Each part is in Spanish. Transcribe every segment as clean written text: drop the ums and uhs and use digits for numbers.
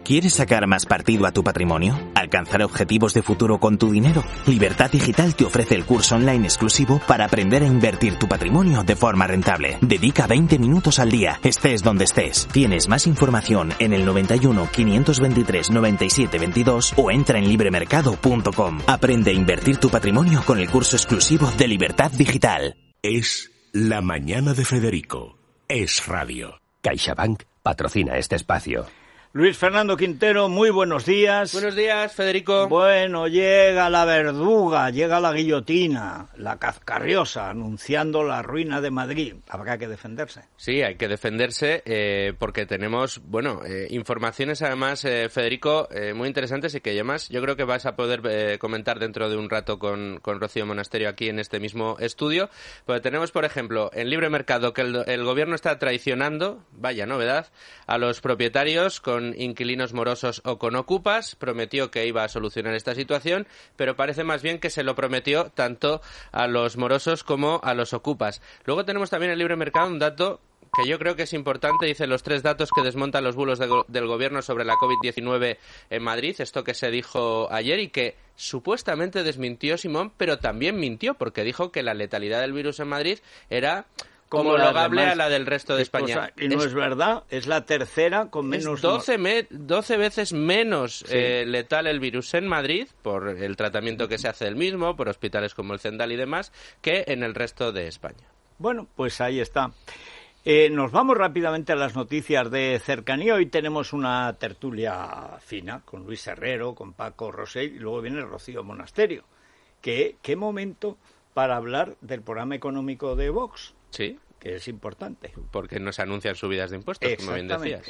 ¿Quieres sacar más partido a tu patrimonio? ¿Alcanzar objetivos de futuro con tu dinero? Libertad Digital te ofrece el curso online exclusivo para aprender a invertir tu patrimonio de forma rentable. Dedica 20 minutos al día, estés donde estés. Tienes más información en el 91 523 97 22 o entra en libremercado.com. Aprende a invertir tu patrimonio con el curso exclusivo de Libertad Digital. Es La Mañana de Federico. Es radio. CaixaBank patrocina este espacio. Luis Fernando Quintero, muy buenos días. Buenos días, Federico. Bueno, llega la verduga, llega la guillotina, la Cazcarriosa, anunciando la ruina de Madrid. Habrá que defenderse. Sí, hay que defenderse porque tenemos, informaciones además, Federico, muy interesantes y que además yo creo que vas a poder comentar dentro de un rato con Rocío Monasterio aquí en este mismo estudio. Porque tenemos, por ejemplo, en Libre Mercado que el gobierno está traicionando, vaya novedad, a los propietarios con inquilinos morosos o con ocupas. Prometió que iba a solucionar esta situación, pero parece más bien que se lo prometió tanto a los morosos como a los ocupas. Luego tenemos también en el Libre Mercado un dato que yo creo que es importante. Dice los 3 datos que desmontan los bulos del gobierno sobre la COVID-19 en Madrid, esto que se dijo ayer y que supuestamente desmintió Simón, pero también mintió porque dijo que la letalidad del virus en Madrid era homologable a la del resto de España. Y no es verdad, es la tercera con menos... 12 veces menos letal el virus en Madrid, por el tratamiento que se hace del mismo, por hospitales como el Zendal y demás, que en el resto de España. Bueno, pues ahí está. Nos vamos rápidamente a las noticias de cercanía. Hoy tenemos una tertulia fina con Luis Herrero, con Paco Rosell y luego viene Rocío Monasterio. ¿Qué momento para hablar del programa económico de Vox? Sí. Que es importante. Porque nos anuncian subidas de impuestos, como bien decías.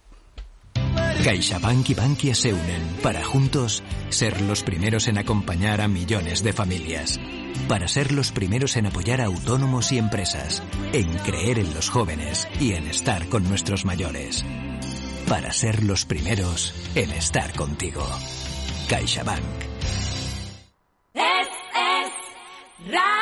CaixaBank y Bankia se unen para juntos ser los primeros en acompañar a millones de familias. Para ser los primeros en apoyar a autónomos y empresas. En creer en los jóvenes y en estar con nuestros mayores. Para ser los primeros en estar contigo. CaixaBank. Es